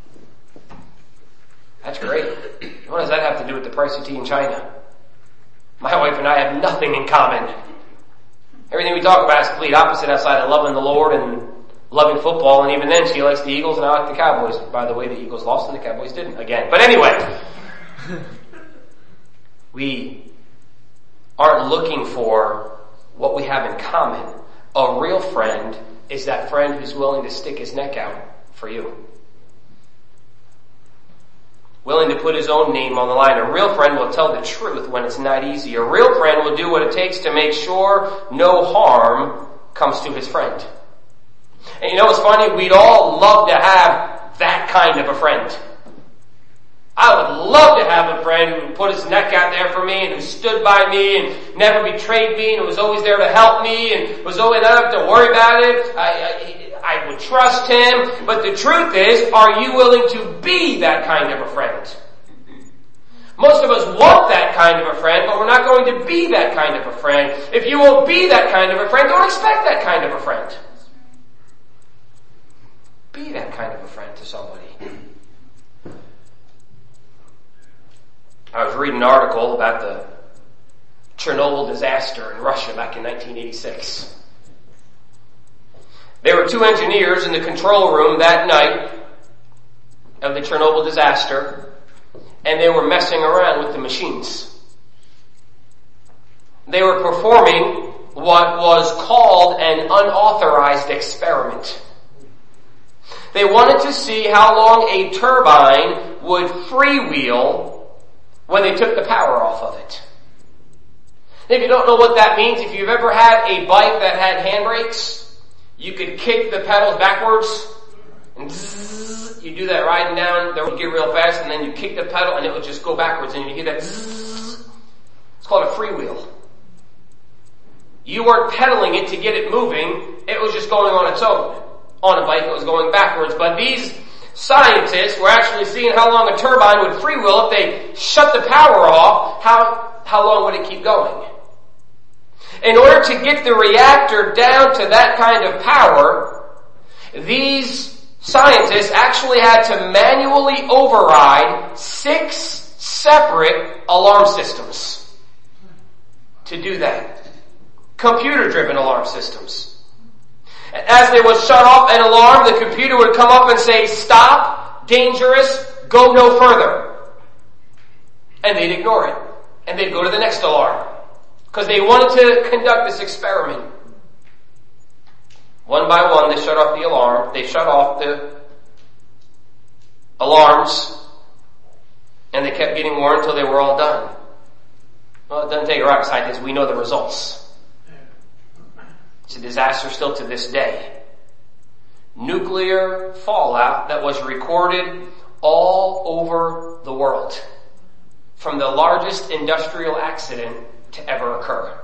That's great. What does that have to do with the price of tea in China? My wife and I have nothing in common. Everything we talk about is complete opposite outside of loving the Lord and loving football, and even then she likes the Eagles and I like the Cowboys. By the way, the Eagles lost and the Cowboys didn't again. But anyway, we aren't looking for what we have in common. A real friend is that friend who's willing to stick his neck out for you. Willing to put his own name on the line. A real friend will tell the truth when it's not easy. A real friend will do what it takes to make sure no harm comes to his friend. And you know what's funny? We'd all love to have that kind of a friend. I would love to have a friend who put his neck out there for me and who stood by me and never betrayed me and was always there to help me and was always not have to worry about it. I, I, I would trust him. But the truth is, are you willing to be that kind of a friend? Most of us want that kind of a friend, but we're not going to be that kind of a friend. If you won't be that kind of a friend, don't expect that kind of a friend. Be that kind of a friend to somebody. I was reading an article about the Chernobyl disaster in Russia back in nineteen eighty-six. There were two engineers in the control room that night of the Chernobyl disaster, and they were messing around with the machines. They were performing what was called an unauthorized experiment. They wanted to see how long a turbine would freewheel when they took the power off of it. If you don't know what that means, if you've ever had a bike that had handbrakes, you could kick the pedals backwards, and zzz, you do that riding down, then you get real fast, and then you kick the pedal, and it would just go backwards, and you hear that zzz. It's called a freewheel. You weren't pedaling it to get it moving, it was just going on its own. On a bike that was going backwards. But these scientists were actually seeing how long a turbine would freewheel if they shut the power off. How, how long would it keep going? In order to get the reactor down to that kind of power, these scientists actually had to manually override six separate alarm systems to do that. Computer-driven alarm systems. As they would shut off an alarm, the computer would come up and say, stop, dangerous, go no further. And they'd ignore it. And they'd go to the next alarm. Because they wanted to conduct this experiment. One by one, they shut off the alarm. They shut off the alarms. And they kept getting more until they were all done. Well, it doesn't take a rocket scientist. We know the results. It's a disaster still to this day. Nuclear fallout that was recorded all over the world. From the largest industrial accident to ever occur.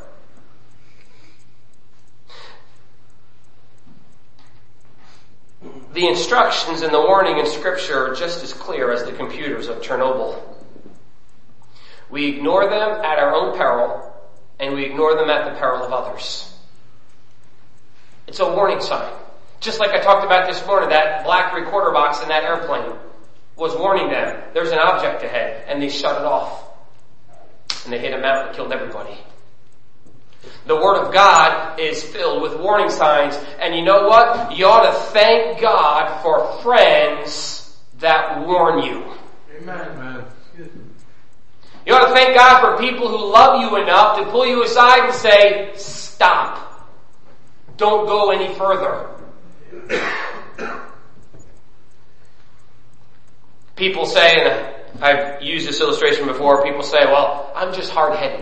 The instructions and the warning in Scripture are just as clear as the computers of Chernobyl. We ignore them at our own peril, and we ignore them at the peril of others. It's a warning sign. Just like I talked about this morning, that black recorder box in that airplane was warning them. There's an object ahead, and they shut it off. And they hit a mountain and killed everybody. The Word of God is filled with warning signs, and you know what? You ought to thank God for friends that warn you. Amen. You ought to thank God for people who love you enough to pull you aside and say, stop. Don't go any further. People say, and I've used this illustration before, people say, well, I'm just hard-headed.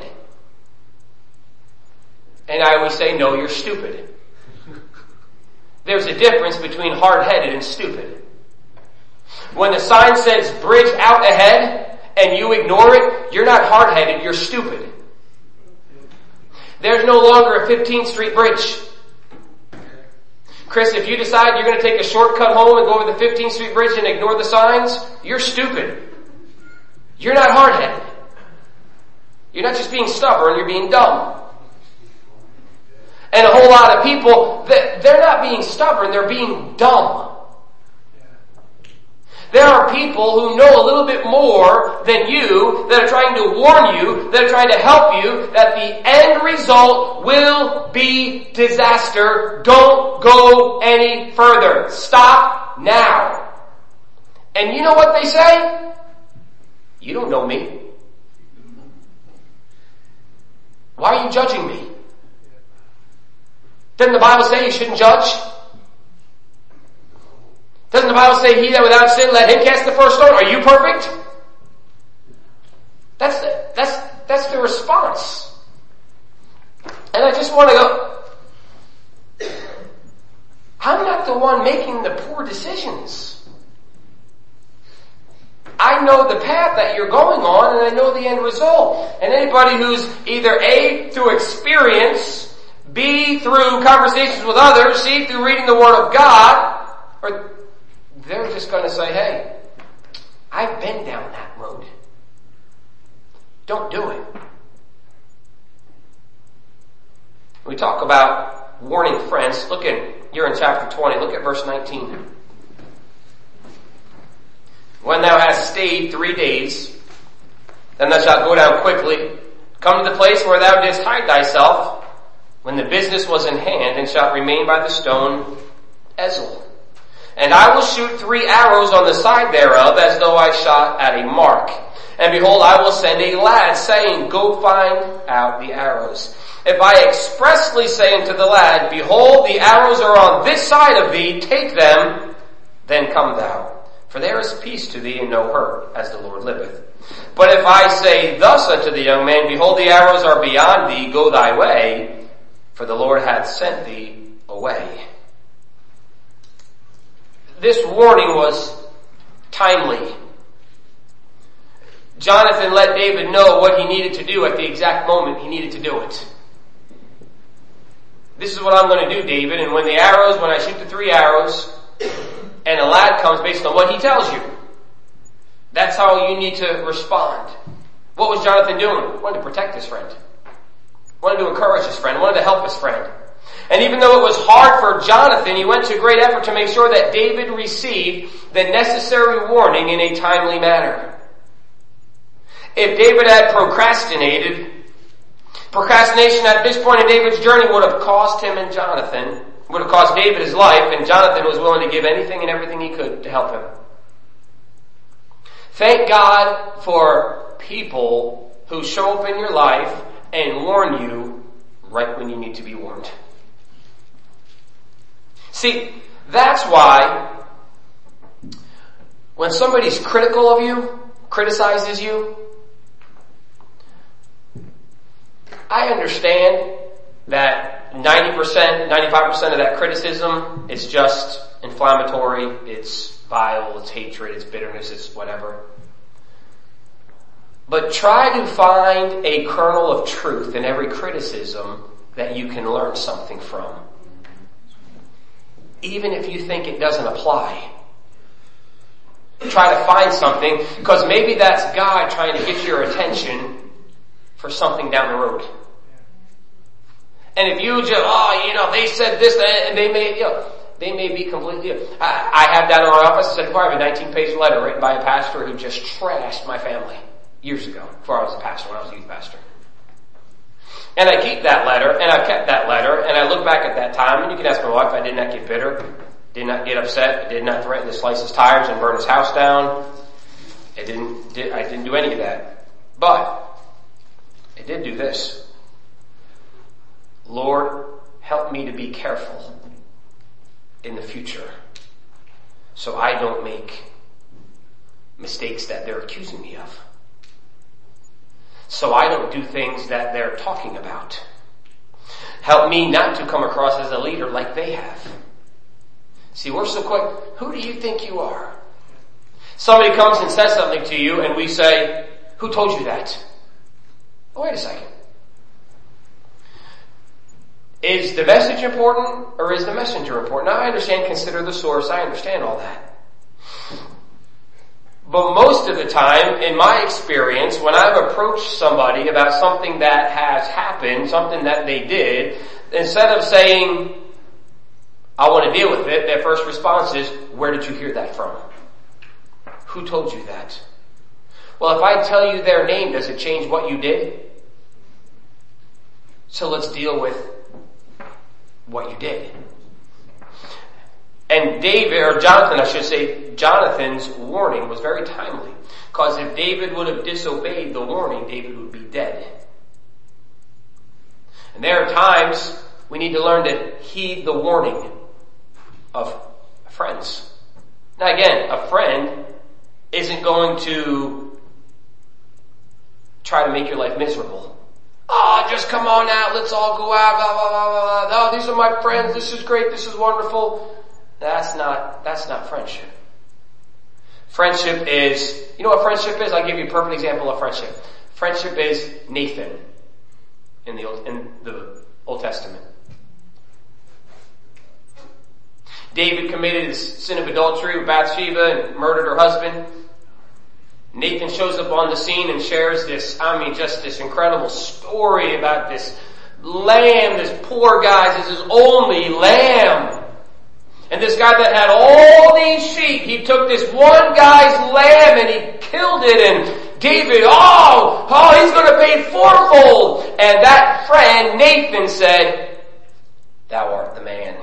And I always say, no, you're stupid. There's a difference between hard-headed and stupid. When the sign says bridge out ahead and you ignore it, you're not hard-headed, you're stupid. There's no longer a fifteenth Street Bridge. Chris, if you decide you're going to take a shortcut home and go over the fifteenth Street Bridge and ignore the signs, you're stupid. You're not hard-headed. You're not just being stubborn, you're being dumb. And a whole lot of people, they're not being stubborn, they're being dumb. There are people who know a little bit more than you that are trying to warn you, that are trying to help you, that the end result will be disaster. Don't go any further. Stop now. And you know what they say? You don't know me. Why are you judging me? Doesn't the Bible say you shouldn't judge? Doesn't the Bible say, he that without sin, let him cast the first stone? Are you perfect? That's the, that's, that's the response. And I just want to go, I'm not the one making the poor decisions. I know the path that you're going on, and I know the end result. And anybody who's either A, through experience, B, through conversations with others, C, through reading the Word of God, or they're just going to say, hey, I've been down that road. Don't do it. We talk about warning friends. Look at, you're in chapter twenty, look at verse nineteen. When thou hast stayed three days, then thou shalt go down quickly, come to the place where thou didst hide thyself, when the business was in hand, and shalt remain by the stone Ezel. And I will shoot three arrows on the side thereof, as though I shot at a mark. And behold, I will send a lad, saying, go find out the arrows. If I expressly say unto the lad, behold, the arrows are on this side of thee, take them, then come thou. For there is peace to thee and no hurt, as the Lord liveth. But if I say thus unto the young man, behold, the arrows are beyond thee, go thy way, for the Lord hath sent thee away. This warning was timely. Jonathan let David know what he needed to do at the exact moment he needed to do it. This is what I'm going to do, David, and when the arrows, when I shoot the three arrows, and a lad comes based on what he tells you, that's how you need to respond. What was Jonathan doing? He wanted to protect his friend. He wanted to encourage his friend. He wanted to help his friend. And even though it was hard for Jonathan, he went to great effort to make sure that David received the necessary warning in a timely manner. If David had procrastinated, procrastination at this point in David's journey would have cost him and Jonathan, would have cost David his life, and Jonathan was willing to give anything and everything he could to help him. Thank God for people who show up in your life and warn you right when you need to be warned. See, that's why when somebody's critical of you, criticizes you, I understand that ninety percent, ninety-five percent of that criticism is just inflammatory, it's vile, it's hatred, it's bitterness, it's whatever. But try to find a kernel of truth in every criticism that you can learn something from. Even if you think it doesn't apply. Try to find something, because maybe that's God trying to get your attention for something down the road. And if you just, oh, you know, they said this, and they may, you know, they may be completely, I, I have down in my office, I said before, I have a nineteen page letter written by a pastor who just trashed my family years ago, before I was a pastor, when I was a youth pastor. And I keep that letter, and I've kept that letter, and I look back at that time, and you can ask my wife, I did not get bitter, did not get upset, I did not threaten to slice his tires and burn his house down. I didn't, did, I didn't do any of that. But, I did do this. Lord, help me to be careful in the future so I don't make mistakes that they're accusing me of. So I don't do things that they're talking about. Help me not to come across as a leader like they have. See, we're so quick. Who do you think you are? Somebody comes and says something to you and we say, who told you that? Oh, wait a second. Is the message important or is the messenger important? Now I understand, consider the source. I understand all that. But most of the time, in my experience, when I've approached somebody about something that has happened, something that they did, instead of saying, I want to deal with it, their first response is, where did you hear that from? Who told you that? Well, if I tell you their name, does it change what you did? So let's deal with what you did. And David, or Jonathan, I should say, Jonathan's warning was very timely. Because if David would have disobeyed the warning, David would be dead. And there are times we need to learn to heed the warning of friends. Now again, a friend isn't going to try to make your life miserable. Oh, just come on out, let's all go out, blah, blah, blah, blah, blah. Oh, these are my friends, this is great, this is wonderful. That's not, that's not friendship. Friendship is, you know what friendship is? I'll give you a perfect example of friendship. Friendship is Nathan in the Old, in the Old Testament. David committed his sin of adultery with Bathsheba and murdered her husband. Nathan shows up on the scene and shares this, I mean, just this incredible story about this lamb, this poor guy, this is his only lamb. And this guy that had all these sheep, he took this one guy's lamb and he killed it, and David, oh, oh, he's gonna pay fourfold. And that friend, Nathan, said, thou art the man.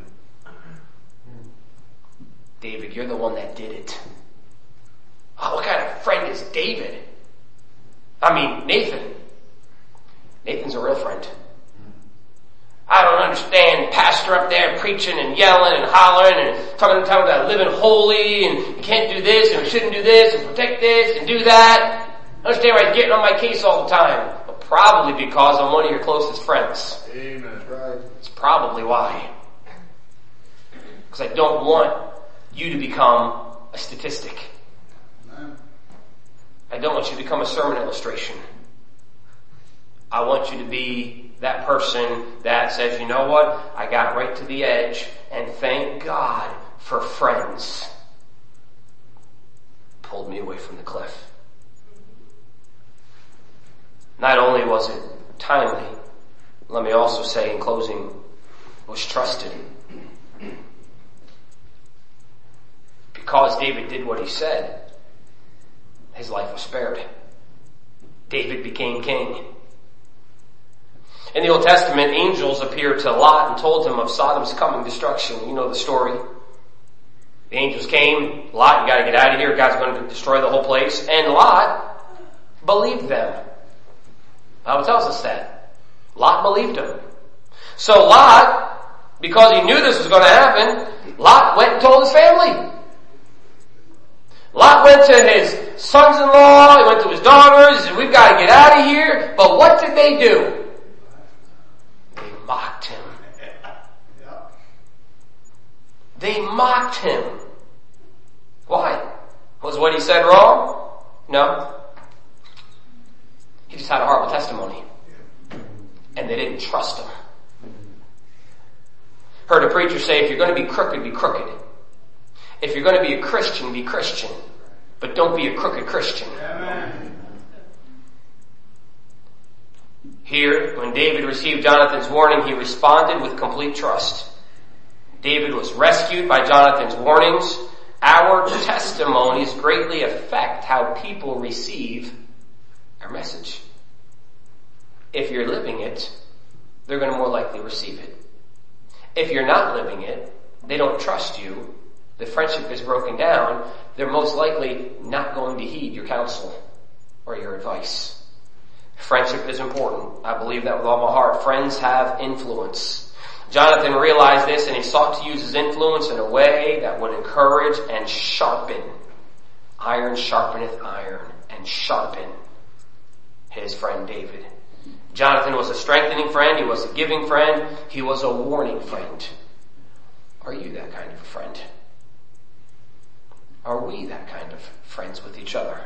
David, you're the one that did it. Oh, what kind of friend is David? I mean, Nathan. Nathan's a real friend. I don't understand pastor up there preaching and yelling and hollering and talking, talking about living holy and you can't do this and we shouldn't do this and protect this and do that. I understand why he's getting on my case all the time. But probably because I'm one of your closest friends. Amen. Right. It's probably why. Because I don't want you to become a statistic. I don't want you to become a sermon illustration. I want you to be that person that says, you know what? I got right to the edge and thank God for friends. Pulled me away from the cliff. Not only was it timely, let me also say in closing, was trusted. Because David did what he said, his life was spared. David became king. In the Old Testament, angels appeared to Lot and told him of Sodom's coming destruction. You know the story. The angels came, Lot, you gotta get out of here, God's going to destroy the whole place. And Lot believed them. The Bible tells us that. Lot believed them. So Lot, because he knew this was going to happen, Lot went and told his family. Lot went to his sons-in-law, he went to his daughters, he said, we've got to get out of here. But what did they do? They mocked him. They mocked him. Why? Was what he said wrong? No. He just had a horrible testimony. And they didn't trust him. Heard a preacher say, if you're going to be crooked, be crooked. If you're going to be a Christian, be Christian. But don't be a crooked Christian. Amen. Here, when David received Jonathan's warning, he responded with complete trust. David was rescued by Jonathan's warnings. Our testimonies greatly affect how people receive our message. If you're living it, they're going to more likely receive it. If you're not living it, they don't trust you, the friendship is broken down, they're most likely not going to heed your counsel or your advice. Friendship is important. I believe that with all my heart. Friends have influence. Jonathan realized this and he sought to use his influence in a way that would encourage and sharpen. Iron sharpeneth iron, and sharpen his friend David. Jonathan was a strengthening friend, he was a giving friend, he was a warning friend. Are you that kind of a friend? Are we that kind of friends with each other?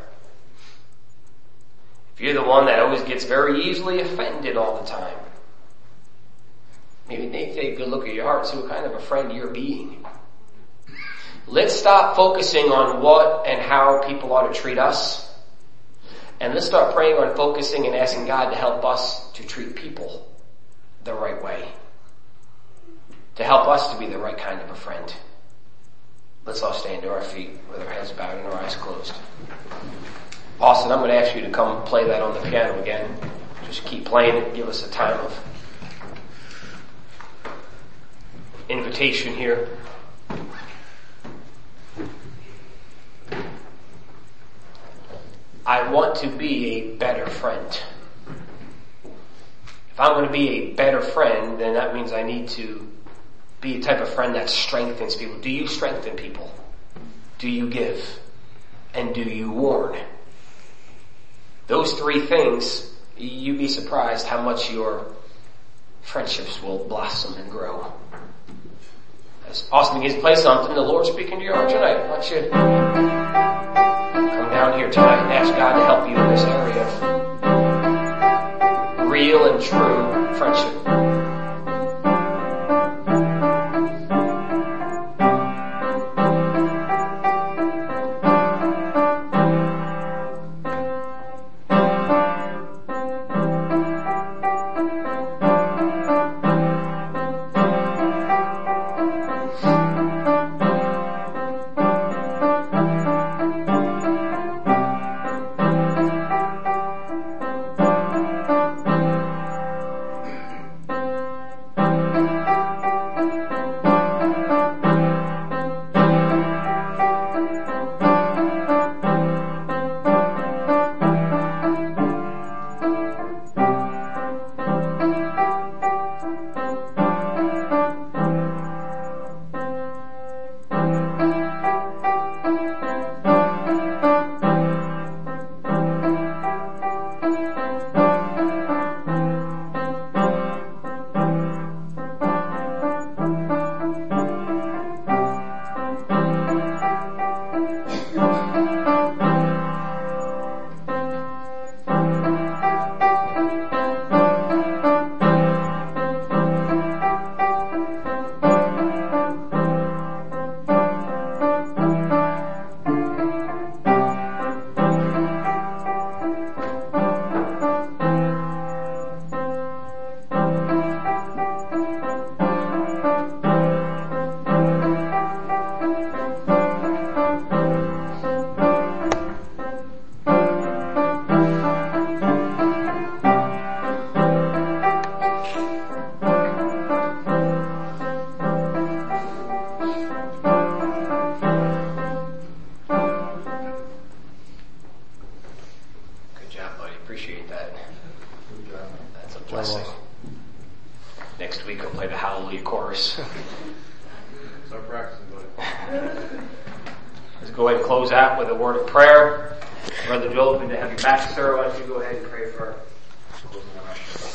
If you're the one that always gets very easily offended all the time, maybe take a good look at your heart and see what kind of a friend you're being. Let's stop focusing on what and how people ought to treat us. And let's start praying on focusing and asking God to help us to treat people the right way. To help us to be the right kind of a friend. Let's all stand to our feet with our heads bowed and our eyes closed. Austin, I'm going to ask you to come play that on the piano again. Just keep playing it. Give us a time of invitation here. I want to be a better friend. If I'm going to be a better friend, then that means I need to be a type of friend that strengthens people. Do you strengthen people? Do you give? And do you warn? Those three things, you'd be surprised how much your friendships will blossom and grow. As Austin begins to play something, the Lord's speaking to your heart tonight. Why don't you come down here tonight and ask God to help you in this area of real and true friendship. Brother Joel, good to have you back, sir. Why don't you go ahead and pray for closing our